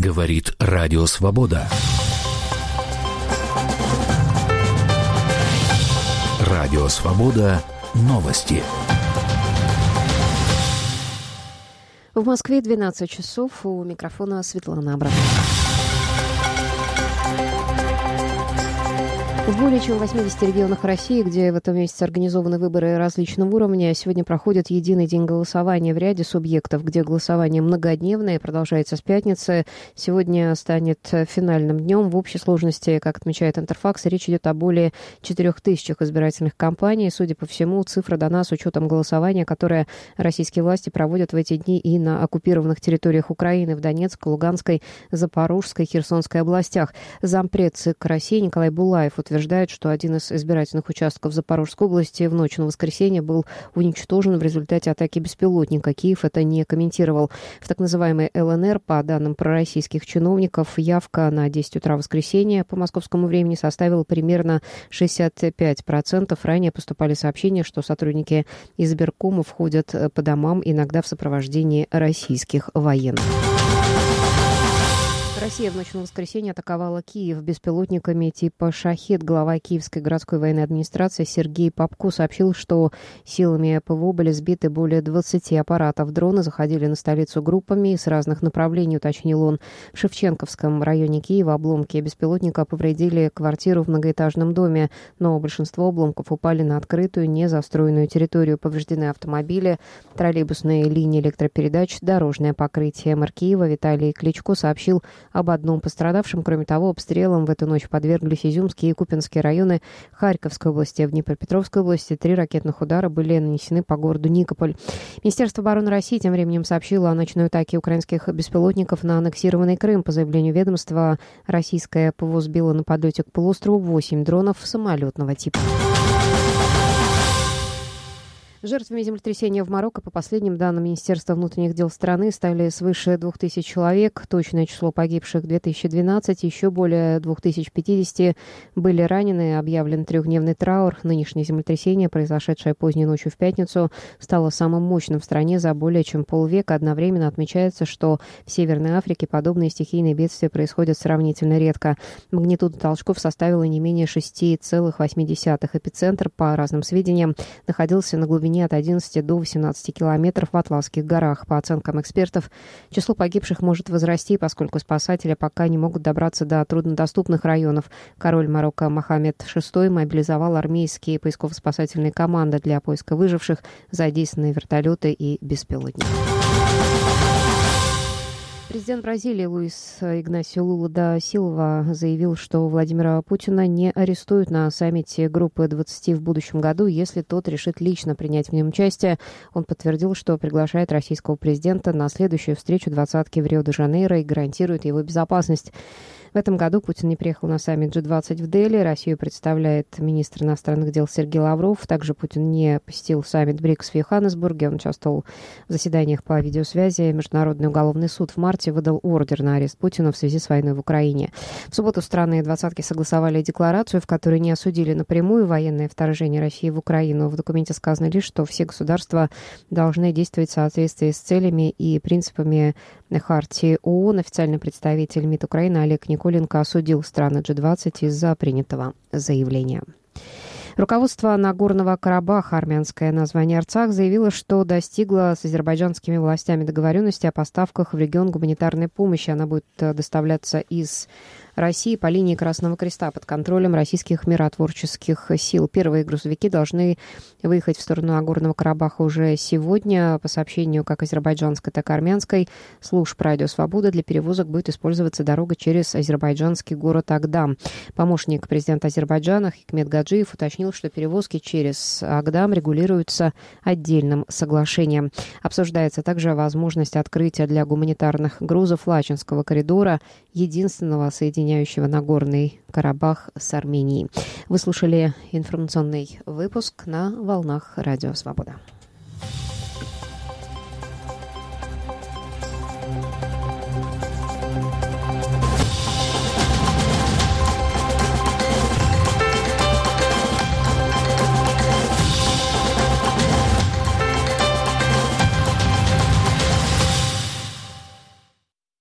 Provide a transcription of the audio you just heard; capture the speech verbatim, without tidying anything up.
Говорит Радио Свобода. Радио Свобода. Новости. В Москве двенадцать часов. У микрофона Светлана Абрамова. В более чем восьмидесяти регионах России, где в этом месяце организованы выборы различного уровня, сегодня проходит единый день голосования в ряде субъектов, где голосование многодневное, продолжается с пятницы. Сегодня станет финальным днем. В общей сложности, как отмечает Интерфакс, речь идет о более четырех тысячах избирательных кампаний. Судя по всему, цифра дана с учетом голосования, которое российские власти проводят в эти дни и на оккупированных территориях Украины, в Донецкой, Луганской, Запорожской, Херсонской областях. Зампред ЦИК России Николай Булаев утверждает, утверждает, что один из избирательных участков в Запорожской области в ночь на воскресенье был уничтожен в результате атаки беспилотника. Киев это не комментировал. В так называемой ЛНР, по данным пророссийских чиновников, явка на десять утра воскресенья по московскому времени составила примерно шестьдесят пять процентов. Ранее поступали сообщения, что сотрудники избиркома входят по домам, иногда в сопровождении российских военных. Россия в ночь на воскресенье атаковала Киев беспилотниками типа «Шахед». Глава Киевской городской военной администрации Сергей Попко сообщил, что силами ПВО были сбиты более двадцати аппаратов. Дроны заходили на столицу группами с разных направлений, уточнил он. В Шевченковском районе Киева обломки беспилотника повредили квартиру в многоэтажном доме, но большинство обломков упали на открытую, незастроенную территорию. Повреждены автомобили, троллейбусные линии электропередач, дорожное покрытие. Мэр Киева Виталий Кличко сообщил об одном пострадавшем. Кроме того, обстрелам в эту ночь подверглись Изюмские и Купинские районы Харьковской области. В Днепропетровской области три ракетных удара были нанесены по городу Никополь. Министерство обороны России тем временем сообщило о ночной атаке украинских беспилотников на аннексированный Крым. По заявлению ведомства, российское ПВО сбило на подлете к полуострову восемь дронов самолетного типа. Жертвами землетрясения в Марокко, по последним данным Министерства внутренних дел страны, стали свыше двух тысяч человек. Точное число погибших — две тысячи двенадцать. Еще более двух тысяч пятьдесят были ранены. Объявлен трехдневный траур. Нынешнее землетрясение, произошедшее поздней ночью в пятницу, стало самым мощным в стране за более чем полвека. Одновременно отмечается, что в Северной Африке подобные стихийные бедствия происходят сравнительно редко. Магнитуда толчков составила не менее шесть целых восемь десятых. Эпицентр, по разным сведениям, находился на глубине от одиннадцати до восемнадцати километров в Атласских горах. По оценкам экспертов, число погибших может возрасти, поскольку спасатели пока не могут добраться до труднодоступных районов. Король Марокко Мохаммед шестой мобилизовал армейские поисково-спасательные команды для поиска выживших, задействованные вертолеты и беспилотники. Президент Бразилии Луис Игнасио Лула да Силва заявил, что Владимира Путина не арестуют на саммите группы двадцати в будущем году, если тот решит лично принять в нем участие. Он подтвердил, что приглашает российского президента на следующую встречу двадцатки в Рио-де-Жанейро и гарантирует его безопасность. В этом году Путин не приехал на саммит джи двадцать в Дели. Россию представляет министр иностранных дел Сергей Лавров. Также Путин не посетил саммит БРИКС в Йоханнесбурге. Он участвовал в заседаниях по видеосвязи. Международный уголовный суд в марте выдал ордер на арест Путина в связи с войной в Украине. В субботу страны двадцатки согласовали декларацию, в которой не осудили напрямую военное вторжение России в Украину. В документе сказано лишь, что все государства должны действовать в соответствии с целями и принципами Хартии ООН. Официальный представитель МИД Украины Олег Николенко осудил страны джи двадцать из-за принятого заявления. Руководство Нагорного Карабаха, армянское название Арцах, заявило, что достигло с азербайджанскими властями договоренности о поставках в регион гуманитарной помощи. Она будет доставляться из России по линии Красного Креста под контролем российских миротворческих сил. Первые грузовики должны выехать в сторону Нагорного Карабаха уже сегодня. По сообщению как азербайджанской, так и армянской служб «Радио Свобода», для перевозок будет использоваться дорога через азербайджанский город Агдам. Помощник президента Азербайджана Хикмет Гаджиев уточнил, что перевозки через Агдам регулируются отдельным соглашением. Обсуждается также возможность открытия для гуманитарных грузов Лачинского коридора, единственного соединения Нагорный Карабах с Арменией. Вы слушали информационный выпуск на волнах Радио Свобода.